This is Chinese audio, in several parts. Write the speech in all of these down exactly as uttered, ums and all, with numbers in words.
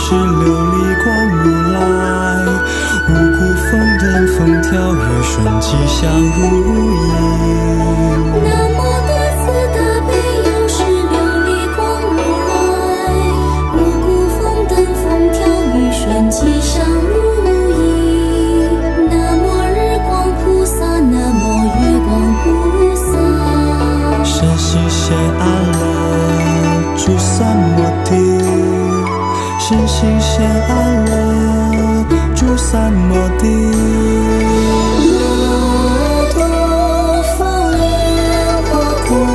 是琉璃光如来，五谷丰登风调雨顺，吉祥如意。 南无大慈大悲药师琉璃光如来，五谷丰登风调雨顺，吉祥如意。南无日光菩萨，南无月光菩萨。 圣西贤阿勒诸三摩地，圣西贤阿勒诸三摩地。 阿东方莲花果，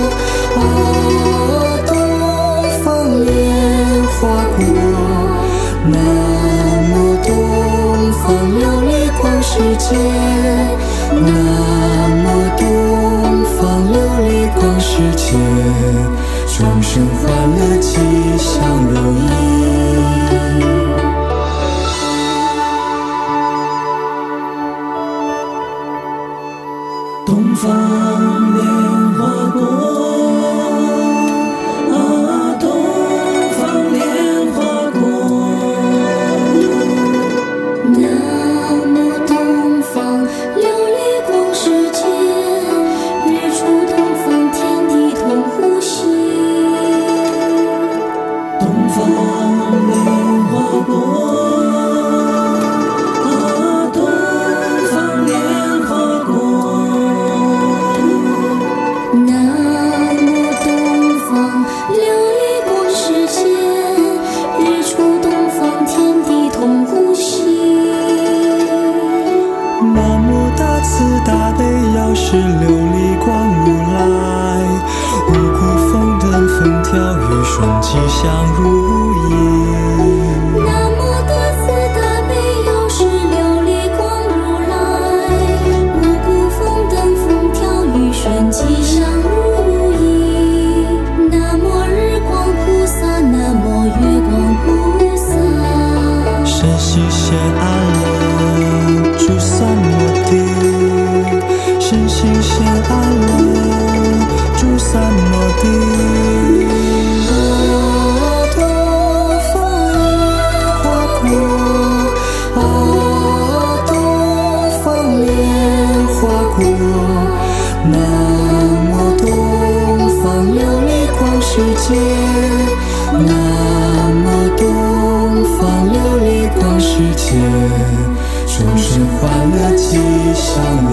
阿东方莲花果。南无东方琉璃光世界，南无东方琉璃光世界，众生欢乐吉祥如意。 东方莲花果，啊，东方莲花果。 南无东方琉璃光世界，日出东方，天地同呼吸。 东方莲花果，啊，东方莲花果。 南无东方琉璃光世界，日出东方，天地同呼吸。 南无大慈大悲药师琉璃光如来，五谷丰登风调雨顺，吉祥如意。 南无大慈大悲药师琉璃光如来，五谷丰登风调雨顺，吉祥如意。南无日光菩萨，南无月光菩萨。 圣西贤阿勒诸三摩地，圣西贤阿勒诸三摩地。 阿东方莲花果，阿东方莲花果。南无东方琉璃光世界，南无东方琉璃光世界，众生欢乐吉祥